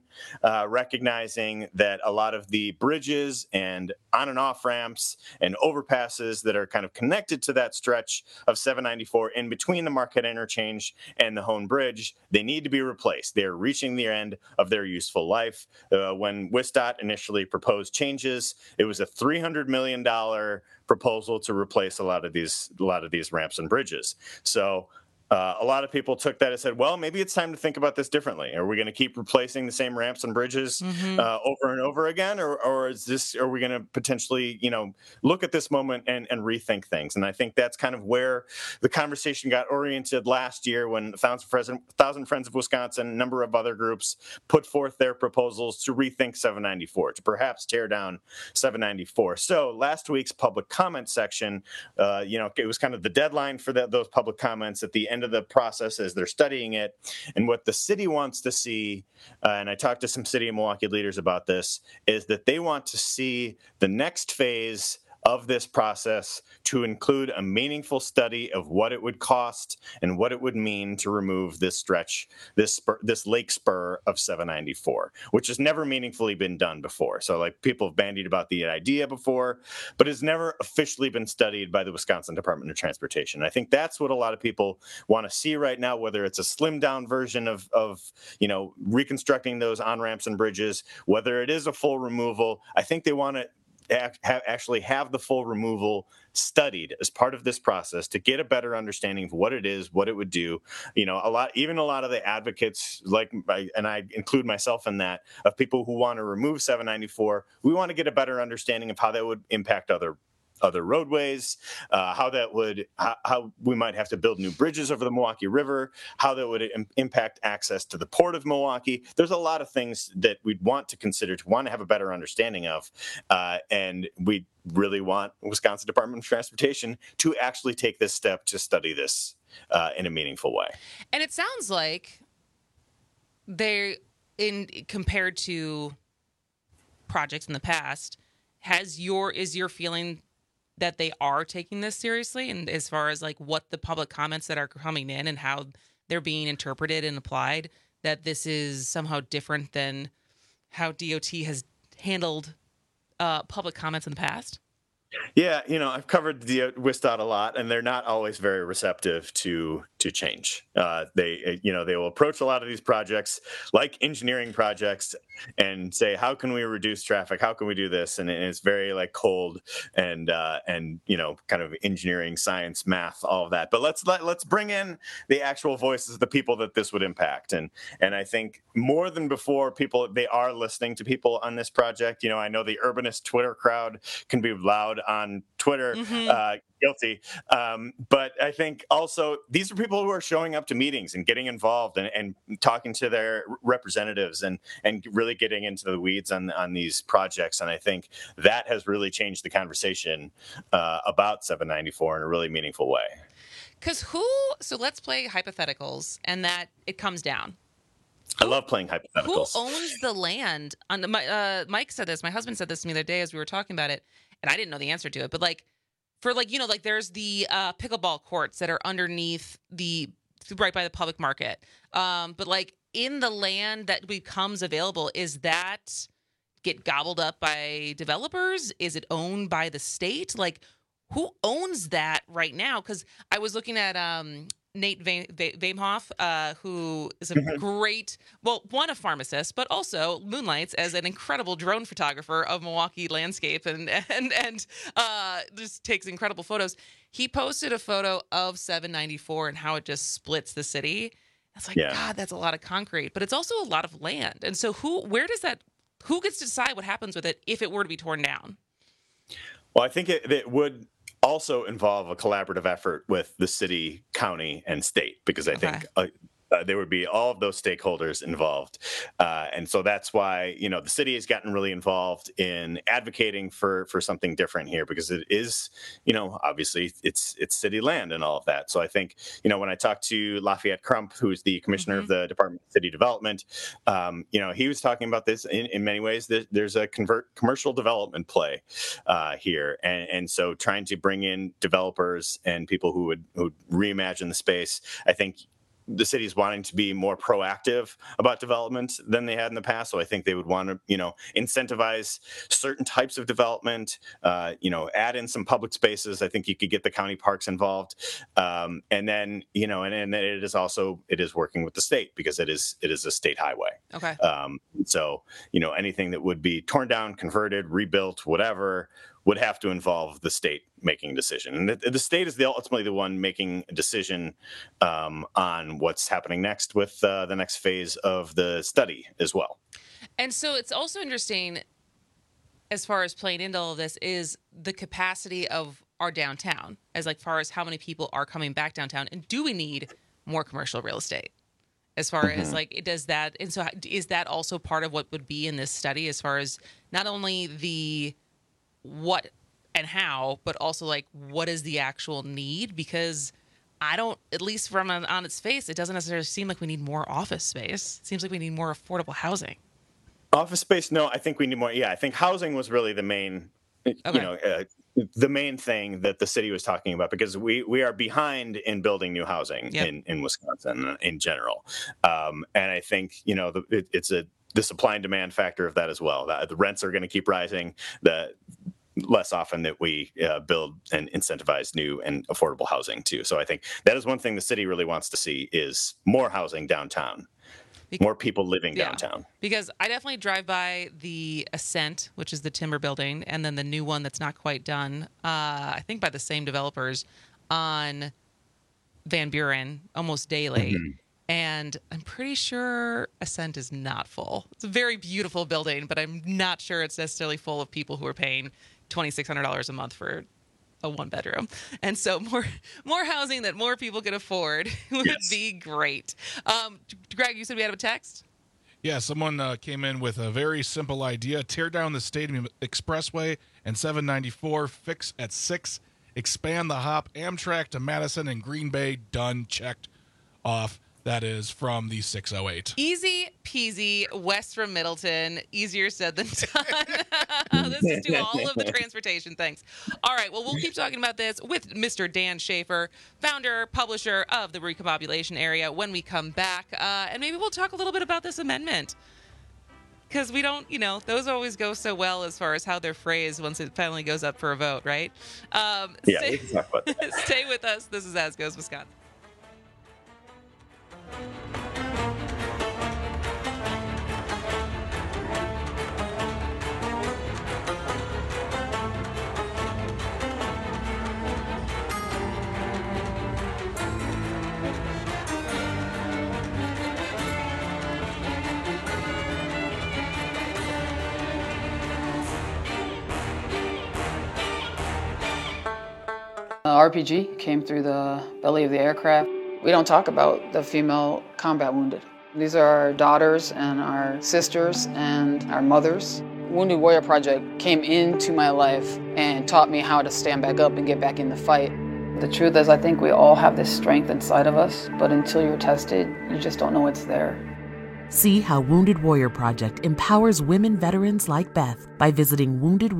recognizing that a lot of the bridges and on and off ramps and overpasses that are kind of connected to that stretch of 794 in between the Marquette Interchange and the Hoan Bridge, they need to be replaced. They're reaching the end of their useful life. When WSDOT initially proposed changes, it was a $300 million proposal to replace a lot of these ramps and bridges. So a lot of people took that and said, well, maybe it's time to think about this differently. Are we going to keep replacing the same ramps and bridges over and over again? Or are we going to potentially, look at this moment and rethink things? And I think that's kind of where the conversation got oriented last year when Thousand Friends of Wisconsin, a number of other groups put forth their proposals to rethink 794, to perhaps tear down 794. So last week's public comment section, it was kind of the deadline for those public comments at the end of the process as they're studying it. And what the city wants to see, and I talked to some city of Milwaukee leaders about this, is that they want to see the next phase of this process to include a meaningful study of what it would cost and what it would mean to remove this stretch, this lake spur of 794, which has never meaningfully been done before. So like people have bandied about the idea before, but it's never officially been studied by the Wisconsin Department of Transportation. I think that's what a lot of people want to see right now, whether it's a slimmed down version of reconstructing those on-ramps and bridges, whether it is a full removal. I think they want to actually have the full removal studied as part of this process to get a better understanding of what it is, what it would do. A lot of the advocates, and I include myself in that, of people who want to remove 794, we want to get a better understanding of how that would impact other roadways, how we might have to build new bridges over the Milwaukee River, how that would impact access to the Port of Milwaukee. There's a lot of things that we'd want to consider, to want to have a better understanding of, and we really want Wisconsin Department of Transportation to actually take this step to study this in a meaningful way. And it sounds like compared to projects in the past, is your feeling that they are taking this seriously, and as far as like what the public comments that are coming in and how they're being interpreted and applied, that this is somehow different than how DOT has handled public comments in the past? Yeah, I've covered the WSDOT a lot, and they're not always very receptive to change. They will approach a lot of these projects like engineering projects and say, how can we reduce traffic? How can we do this? And it's very like cold and kind of engineering, science, math, all of that. But let's bring in the actual voices of the people that this would impact. And I think more than before, they are listening to people on this project. I know the urbanist Twitter crowd can be loud on Twitter. Guilty. But I think also these are people who are showing up to meetings and getting involved and talking to their representatives and really getting into the weeds on these projects. And I think that has really changed the conversation about 794 in a really meaningful way. So let's play hypotheticals and that it comes down. I love playing hypotheticals. Who owns the land? Mike said this. My husband said this to me the other day as we were talking about it, and I didn't know the answer to it. But there's the pickleball courts that are underneath right by the public market. But like in the land that becomes available, is that get gobbled up by developers? Is it owned by the state? Like who owns that right now? Because I was looking at Nate Vaimhoff, who is a great, a pharmacist, but also moonlights as an incredible drone photographer of Milwaukee landscape and just takes incredible photos. He posted a photo of 794 and how it just splits the city. It's like, God, that's a lot of concrete, but it's also a lot of land. And so who gets to decide what happens with it if it were to be torn down? Well, I think it would also involve a collaborative effort with the city, county, and state, because I think there would be all of those stakeholders involved. And so that's why, the city has gotten really involved in advocating for something different here, because it is, obviously it's city land and all of that. So I think, when I talked to Lafayette Crump, who's the commissioner of the Department of City Development, he was talking about this in many ways. There's a commercial development play here. And so trying to bring in developers and people who would reimagine the space, I think the city is wanting to be more proactive about development than they had in the past. So I think they would want to, incentivize certain types of development, add in some public spaces. I think you could get the county parks involved. And then, and it is working with the state, because it is a state highway. Okay. So, anything that would be torn down, converted, rebuilt, whatever, would have to involve the state making a decision. And the state is ultimately the one making a decision on what's happening next with the next phase of the study as well. And so it's also interesting, as far as playing into all of this, is the capacity of our downtown, as far as how many people are coming back downtown, and do we need more commercial real estate? As far as does that, and so is that also part of what would be in this study, as far as not only the what and how, but also what is the actual need? Because I don't, at least from on its face, it doesn't necessarily seem like we need more office space. It seems like we need more affordable housing. Office space, no, I think we need more. Yeah, I think housing was really the main, the main thing that the city was talking about, because we are behind in building new housing in Wisconsin in general. And I think, it's the supply and demand factor of that as well. The rents are going to keep rising. The less often that we build and incentivize new and affordable housing too. So I think that is one thing the city really wants to see, is more housing downtown, more people living downtown. Because I definitely drive by the Ascent, which is the timber building, and then the new one that's not quite done, I think by the same developers, on Van Buren almost daily. Mm-hmm. And I'm pretty sure Ascent is not full. It's a very beautiful building, but I'm not sure it's necessarily full of people who are paying $2,600 a month for a one-bedroom. And so more housing that more people can afford would be great. Greg, you said we had a text? Yeah, someone came in with a very simple idea. Tear down the Stadium Expressway and 794, fix at 6, expand the hop Amtrak to Madison and Green Bay, done, checked off. That is from the 608. Easy peasy, west from Middleton. Easier said than done. This is to all of the transportation things. All right, well, we'll keep talking about this with Mr. Dan Schaefer, founder, publisher of the Recombobulation Area, when we come back. And maybe we'll talk a little bit about this amendment. Because we don't, those always go so well as far as how they're phrased once it finally goes up for a vote, right? We can talk about that. Stay with us. This is As Goes Wisconsin. RPG came through the belly of the aircraft. We don't talk about the female combat wounded. These are our daughters and our sisters and our mothers. Wounded Warrior Project came into my life and taught me how to stand back up and get back in the fight. The truth is, I think we all have this strength inside of us, but until you're tested, you just don't know it's there. See how Wounded Warrior Project empowers women veterans like Beth by visiting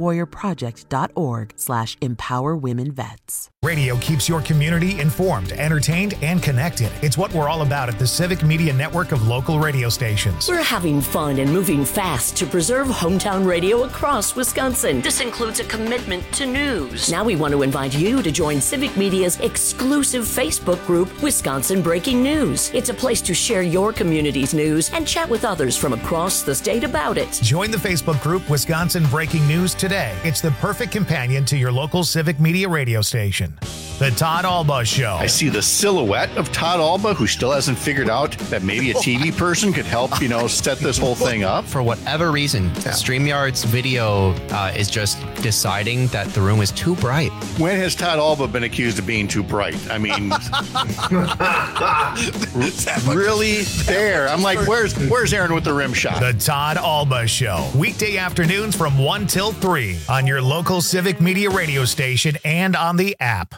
woundedwarriorproject.org/empowerwomenvets. Radio keeps your community informed, entertained, and connected. It's what we're all about at the Civic Media Network of local radio stations. We're having fun and moving fast to preserve hometown radio across Wisconsin. This includes a commitment to news. Now we want to invite you to join Civic Media's exclusive Facebook group, Wisconsin Breaking News. It's a place to share your community's news and chat with others from across the state about it. Join the Facebook group Wisconsin Breaking News today. It's the perfect companion to your local Civic Media radio station. The Todd Alba Show. I see the silhouette of Todd Alba, who still hasn't figured out that maybe a TV person could help, set this whole thing up. For whatever reason, StreamYard's video is just deciding that the room is too bright. When has Todd Alba been accused of being too bright? I mean, really there. I'm like, where's Aaron with the rim shot? The Todd Alba Show. Weekday afternoons from 1 till 3 on your local Civic Media radio station and on the app.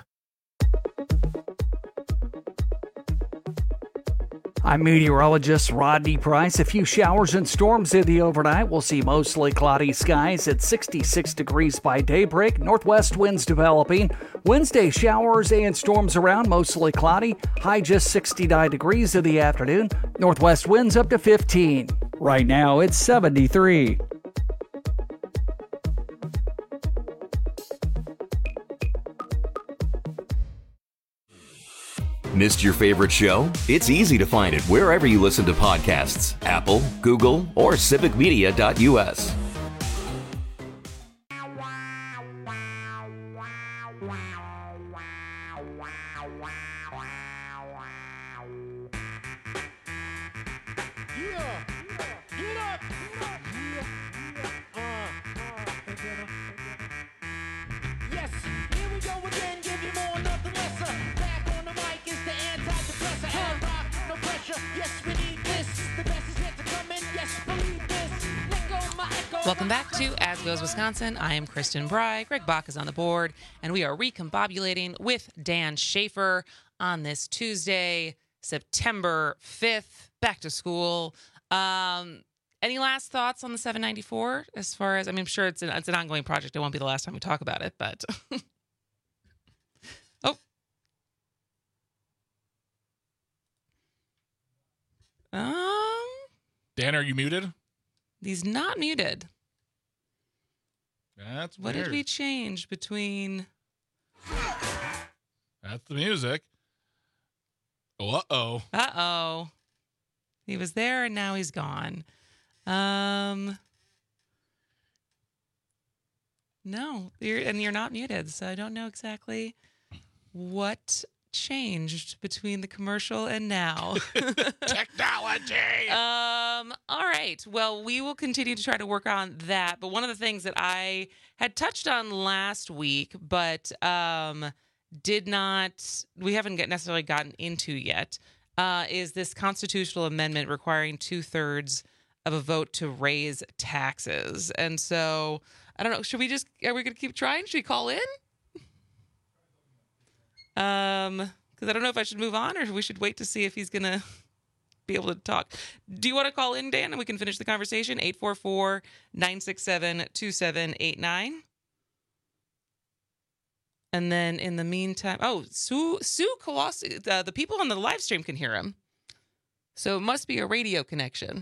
I'm meteorologist Rodney Price. A few showers and storms in the overnight. We'll see mostly cloudy skies at 66 degrees by daybreak. Northwest winds developing. Wednesday, showers and storms around, mostly cloudy. High just 69 degrees in the afternoon. Northwest winds up to 15. Right now, it's 73. Missed your favorite show? It's easy to find it wherever you listen to podcasts. Apple, Google, or civicmedia.us. Welcome back to As Goes Wisconsin. I am Kristen Bry. Greg Bach is on the board, and we are recombobulating with Dan Schaefer on this Tuesday, September 5th, back to school. Any last thoughts on the 794? As far as, I'm sure it's an ongoing project. It won't be the last time we talk about it, but... Dan, are you muted? He's not muted. That's what weird. Did we change between? That's the music. Uh-oh. Uh-oh. He was there and now he's gone. No, you're not muted, so I don't know exactly what changed between the commercial and now. Technology. All right. Well, we will continue to try to work on that. But one of the things that I had touched on last week, but we haven't necessarily gotten into yet, is this constitutional amendment requiring 2/3 of a vote to raise taxes. And so, I don't know. Are we going to keep trying? Should we call in? Because I don't know if I should move on or if we should wait to see if he's going to be able to talk. Do you want to call in, Dan, and we can finish the conversation? 844-967-2789. And then in the meantime, Sue Colossi, the people on the live stream can hear him. So it must be a radio connection.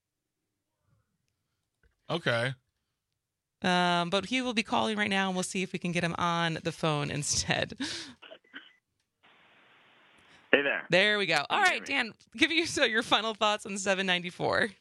Okay. But he will be calling right now, and we'll see if we can get him on the phone instead. Hey there. There we go. All right, Dan, give you your final thoughts on 794.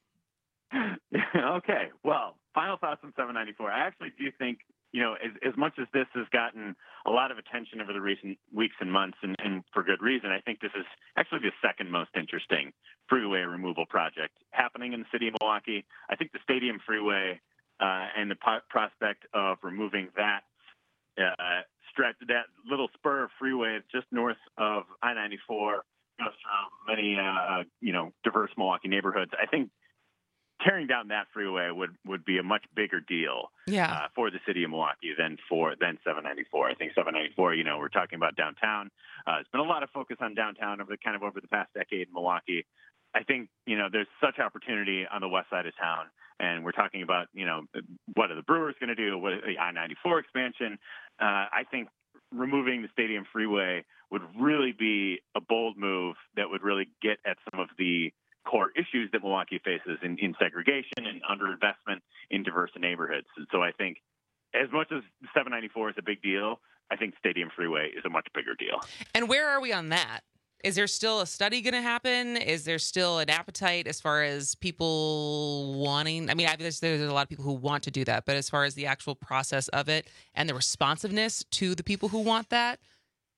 Okay. Well, final thoughts on 794. I actually do think, as much as this has gotten a lot of attention over the recent weeks and months, and for good reason, I think this is actually the second most interesting freeway removal project happening in the city of Milwaukee. I think the Stadium Freeway and the prospect of removing that stretch, that little spur of freeway just north of I-94, goes through many, diverse Milwaukee neighborhoods. I think tearing down that freeway would be a much bigger deal for the city of Milwaukee than 794. I think 794, we're talking about downtown. There's been a lot of focus on downtown over the past decade in Milwaukee. I think, there's such opportunity on the west side of town. And we're talking about, what are the Brewers going to do? What the I-94 expansion? I think removing the Stadium Freeway would really be a bold move that would really get at some of the core issues that Milwaukee faces in segregation and underinvestment in diverse neighborhoods. And so I think as much as 794 is a big deal, I think Stadium Freeway is a much bigger deal. And where are we on that? Is there still a study going to happen? Is there still an appetite as far as people wanting? There's a lot of people who want to do that, but as far as the actual process of it and the responsiveness to the people who want that,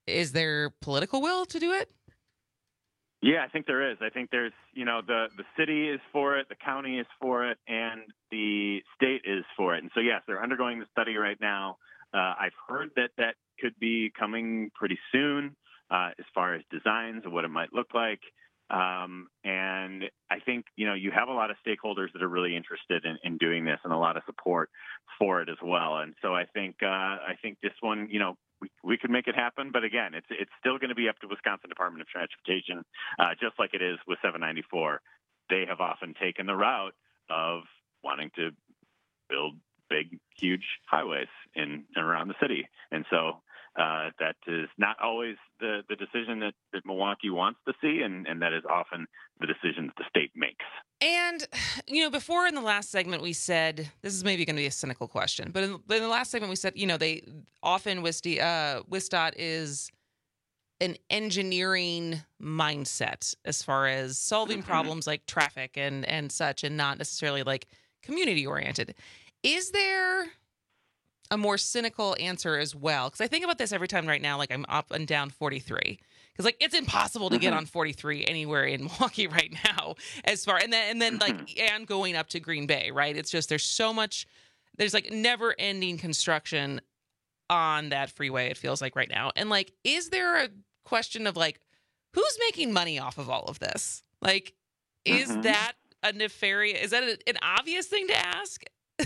is there political will to do it? Yeah, I think there is. I think there's, the city is for it, the county is for it, and the state is for it. And so, yes, they're undergoing the study right now. I've heard that could be coming pretty soon as far as designs of what it might look like. And I think, you have a lot of stakeholders that are really interested in doing this and a lot of support for it as well. And so I think this one, we could make it happen. But again, it's still going to be up to Wisconsin Department of Transportation, just like it is with 794. They have often taken the route of wanting to build big, huge highways in and around the city. And so that is not always the decision that Milwaukee wants to see, and that is often the decision that the state makes. And, before in the last segment we said, this is maybe going to be a cynical question, but in the last segment we said, they often, WSDOT is an engineering mindset as far as solving problems like traffic and such, and not necessarily like community oriented. Is there a more cynical answer as well? Because I think about this every time right now, like I'm up and down 43. Because it's impossible to get on 43 anywhere in Milwaukee right now, as far and then and going up to Green Bay, right? It's just there's never ending construction on that freeway. It feels like right now, and is there a question of who's making money off of all of this? Is that a nefarious? Is that an obvious thing to ask?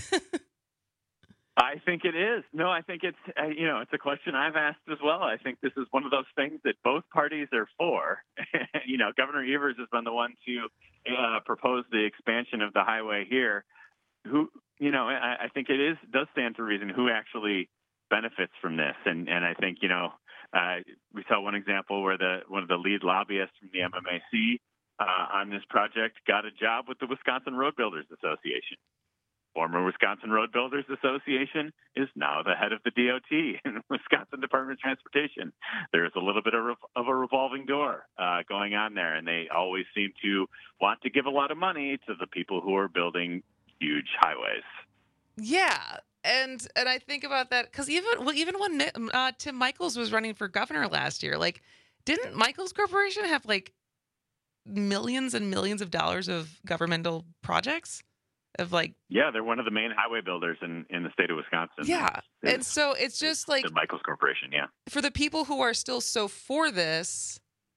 I think it is. No, I think it's, it's a question I've asked as well. I think this is one of those things that both parties are for. Governor Evers has been the one to propose the expansion of the highway here. I think it does stand to reason who actually benefits from this. And I think, we saw one example where one of the lead lobbyists from the MMAC on this project got a job with the Wisconsin Road Builders Association. Former Wisconsin Road Builders Association is now the head of the DOT in the Wisconsin Department of Transportation. There's a little bit of a revolving door going on there, and they always seem to want to give a lot of money to the people who are building huge highways. Yeah, and I think about that because even when Tim Michels was running for governor last year, didn't Michels Corporation have millions and millions of dollars of governmental projects? They're one of the main highway builders in the state of Wisconsin. Yeah. And so it's just the Michels Corporation. Yeah. For the people who are still so for this,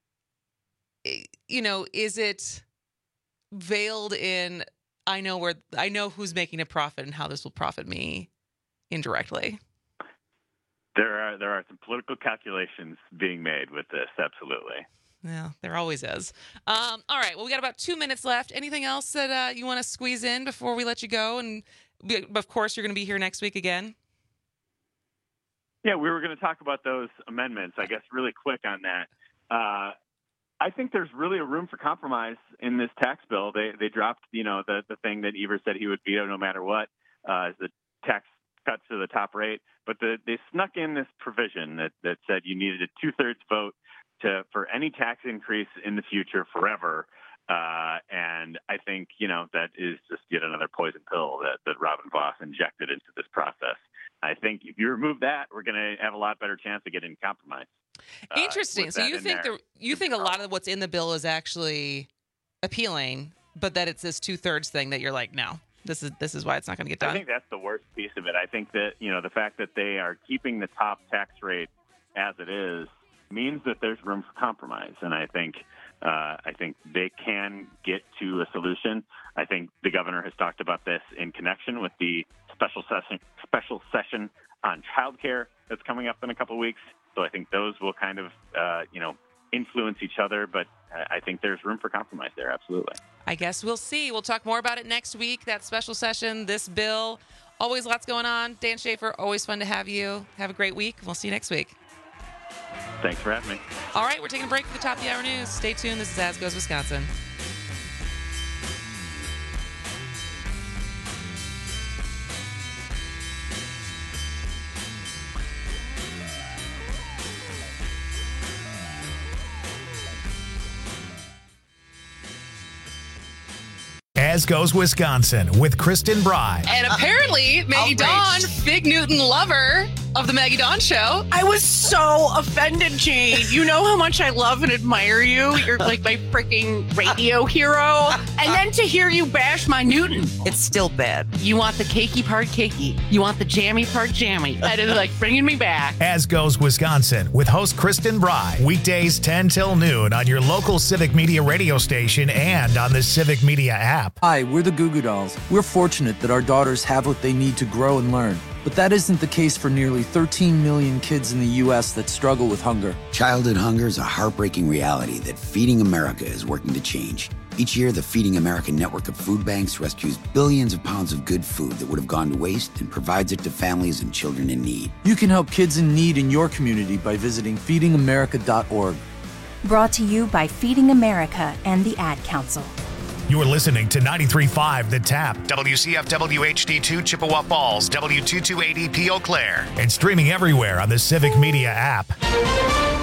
is it veiled in, I know who's making a profit and how this will profit me indirectly? There are some political calculations being made with this. Absolutely. Yeah, there always is. All right. Well, we got about 2 minutes left. Anything else that you want to squeeze in before we let you go? And of course, you're going to be here next week again. Yeah, we were going to talk about those amendments. I guess really quick on that. I think there's really a room for compromise in this tax bill. They dropped, the thing that Evers said he would veto no matter what, the tax cut to the top rate. But they snuck in this provision that said you needed a 2/3 vote for any tax increase in the future forever. And I think, that is just yet another poison pill that Robin Vos injected into this process. I think if you remove that, we're going to have a lot better chance of getting compromise. Interesting. So you think a lot of what's in the bill is actually appealing, but that it's this 2/3 thing that you're like, no, this is why it's not going to get done. I think that's the worst piece of it. I think that, the fact that they are keeping the top tax rate as it is means that there's room for compromise. And I think they can get to a solution. I think the governor has talked about this in connection with the special session on childcare that's coming up in a couple of weeks. So I think those will kind of, influence each other. But I think there's room for compromise there. Absolutely. I guess we'll see. We'll talk more about it next week, that special session, this bill. Always lots going on. Dan Schaefer, always fun to have you. Have a great week. We'll see you next week. Thanks for having me. All right, we're taking a break for the top of the hour news. Stay tuned. This is As Goes Wisconsin. As Goes Wisconsin with Kristen Bry. And apparently, Maggie Dawn, Fig Newton lover, of the Maggie Dawn Show. I was so offended, Jade. You know how much I love and admire you. You're like my freaking radio hero. And then to hear you bash my Newton, it's still bad. You want the cakey part cakey. You want the jammy part jammy. That is like bringing me back. As Goes Wisconsin with host Kristen Bry. Weekdays 10 till noon on your local Civic Media radio station and on the Civic Media app. Hi, we're the Goo Goo Dolls. We're fortunate that our daughters have what they need to grow and learn. But that isn't the case for nearly 13 million kids in the U.S. that struggle with hunger. Childhood hunger is a heartbreaking reality that Feeding America is working to change. Each year, the Feeding America network of food banks rescues billions of pounds of good food that would have gone to waste and provides it to families and children in need. You can help kids in need in your community by visiting feedingamerica.org. Brought to you by Feeding America and the Ad Council. You're listening to 93.5 The Tap, WCFW HD2 Chippewa Falls, W228EP Eau Claire, and streaming everywhere on the Civic Media app.